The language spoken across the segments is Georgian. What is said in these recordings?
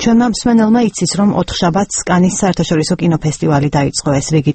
ჩვენმა მსმენელმა იცის, რომ 4 შაბათს კანის საერთაშორისო კინოფესტივალი დაიწყო. ეს რიგით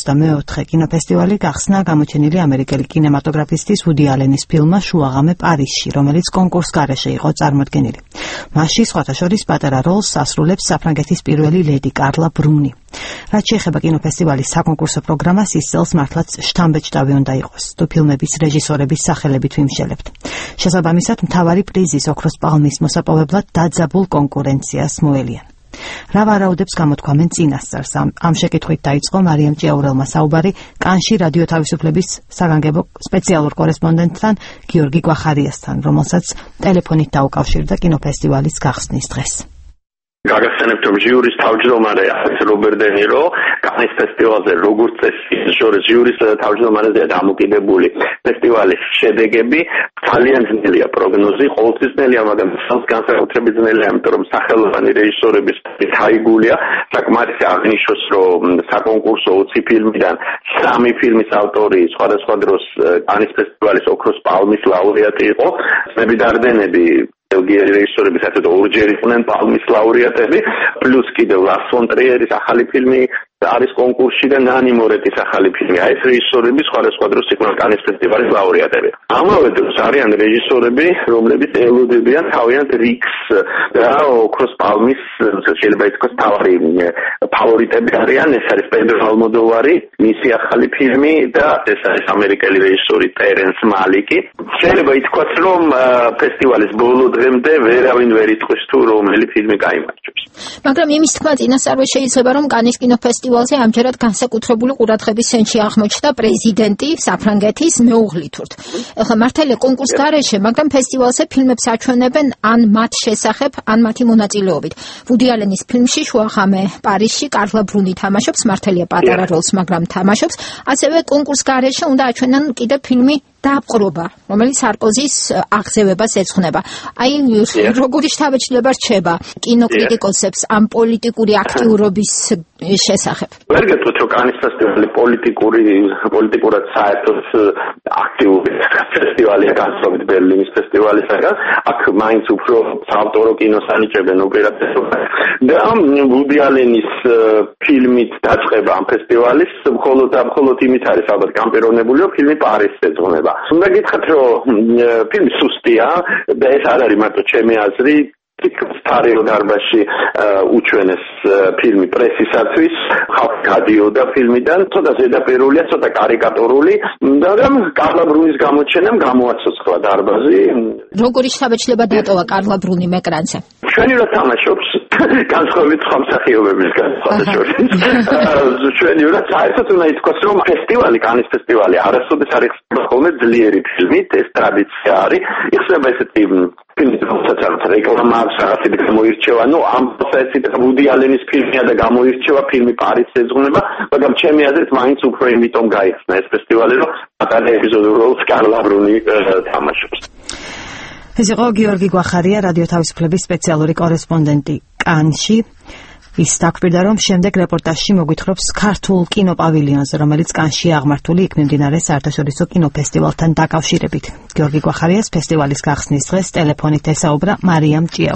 64 კინოფესტივალი გახსნა გამოჩენილი ამერიკელი კინემატოგრაფისტის ვუდი ალენის ფილმმა შუაღამე პარიზში, რომელიც კონკურს გარეშე იყო წარმოდგენილი. მასში სხვათა შორის პატარა როლს ასრულებს საფრანგეთის პირველი ლედი კარლა ბრუნი. რაც შეეხება კინოფესტივალის საკონკურსო პროგრამას, ის წელს მართლაც შთამბეჭდავი უნდა იყოს, თუ ფილმების რეჟისორების სახელებით ვიმშელებთ. შესაბამისად, მთავარი პრიზის ოქროს პალმის მოსაპოვებლად დაძაბულ კონკურენციას მოელიან. რა ვარაუდებს გამოთქვამენ წინასწარს? ამ შეკითხვით დაიწყო მარიამ ჭიაურელმა საუბარი კანში რადიო თავისუფლების საგანგებო სპეციალურ კორესპონდენტთან გიორგი გვახარიასთან, რომელსაც ტელეფონით დაუკავშირდა კინოფესტივალის გახსნის დღეს. გაგახსენებთ, რომ ჟიურის თავმჯდომარე არის რობერტ დე ნირო. კანის ფესტივალზე როგორც წესი ჟიურის თავმჯდომარეა დამოკიდებული ფესტივალის შედეგები. ძალიან ძნელია პროგნოზი, ყოველთვის ძნელია, მაგრამ განსაკუთრებით ძნელია, იმიტომ რომ სახელოვანი რეჟისორების თაიგულია. საკმარისი აღნიშნოს, რომ საკონკურსო 20 ფილმიდან 3 ფილმის ავტორი სხვადასხვა დროს კანის ფესტივალის ოქროს პალმის ლაურეატი იყო. ძნები დარდენები ბელგიელი რეჟისორების ასეთ ორჯერ იყვნენ პალმის ლაურეატები, პლუს კიდევ ლარს ფონ ტრიერის ახალი ფილმი არის კონკურსში და ნანი მორეტის ახალი ფილმი. ეს რეჟისორები სხვადასხვა დროს იყვნენ კანის ფესტივალის ლაურეატები. ამავე დროს არიან რეჟისორები, რომლებიც ელოდებიან თავიანთ რიგს და ოქროს პალმის შეიძლება ითქვას თავარი ფავორიტები არიან. ეს არის პედრო ალმოდოვარი, მისი ახალი ფილმი და ეს არის ამერიკელი რეჟისორი ტერენს მალიკი. შეიძლება ითქვას, რომ ფესტივალის ბოლო დღემდე ვერავინ ვერ იტყვის თუ რომელი ფილმი გაიმარჯვებს. მაგრამ იმის თქმა წინასწარვე შეიძლება, რომ კანის კინოფესტივალზე ამჯერად განსაკუთრებული ყურადღების ცენტრში აღმოჩნდა პრეზიდენტი საფრანგეთის მეუღლითურთ. ეხლა მართალია კონკურს გარეშე, მაგრამ ფესტივალზე ფილმებს აჩვენებენ ან მათ შესახებ, ან მათი მონაწილეობით. ვუდი ალენის ფილმში შუაღამე პარიზში კარლა ბრუნი თამაშობს, მართალია პატარა როლს, მაგრამ თამაშობს. ასევე კონკურს გარეშე უნდა აჩვენონ კიდევ ფილმი დაპყრობა, რომელიც სარკოზის აღზევებას ეძღვნება. აი, როგორი შთაბეჭდილება რჩება კინოკრიტიკოსებს ამ პოლიტიკური აქტიურობის შესახებ? ვერ გეტყვით, რომ კანის ფესტივალი პოლიტიკურად საერთოდ აქტიური ფესტივალია განსხვავებით ბერლინის ფესტივალისაგან. აქ მაინც უფრო საავტორო კინოს ანიჭებენ ოპერატორებს და ვუდი ალენის ფილმით დაწყება ამ ფესტივალის მხოლოდ იმით არის ალბათ გამპირობებული, რომ ფილმი პარიზს ეძღვნება. უნდა გითხრათ, რომ ფილმი სუსტია და ეს არ არის მარტო ჩემი აზრი. სტარიო დარბაზში უჩვენეს ფილმი პრესისათვის, ხალხი გადიოდა ფილმიდან, ცოტა ზედაპირულია, ცოტა კარიკატურული, მაგრამ კარლა ბრუნის გამოჩენამ გამოაცოცხლა დარბაზი. როგორი შთაბეჭდილება დატოვა კარლა ბრუნიმ ეკრანზე? ჩვენივრად თამაშობს, განსხვავებით სხვა მსახიობებისგან სხვადასხვა. ჩვენივრად საერთოდ უნდა ითქვას, რომ ფესტივალი, კანის ფესტივალი არასოდეს არ იხსნება ხოლმე ძლიერი ფილმით, ეს ტრადიცია არის. იხსნება ესეთი ფილმი, რომელსაც რეკლამა აქვს, რაღაცით გამოირჩევა, ამ ესეთი ვუდი ალენის ფილმია და გამოირჩევა, ფილმი პარიზს ეძღვნება, მაგრამ ჩემი აზრით მაინც უფრო იმიტომ გაიხსნა ეს ფესტივალი, რომ პატარა ეპიზოდურ როლს კარლა ბრუნი თამაშობს. ეს იყო გიორგი გვახარია, რადიო თავისუფლების სპეციალური კორესპონდენტი კანში. ის დაგვირდა, რომ შემდეგ რეპორტაჟში მოგვითხრობს ქართულ კინოპავილიონზე, რომელიც კანში აღმართული იქ მიმდინარე საერთაშორისო კინოფესტივალთან დაკავშირებით. გიორგი გვახარიას ფესტივალის გახსნის დღეს ტელეფონით ესაუბრა მარიამ ჭიაურელმა.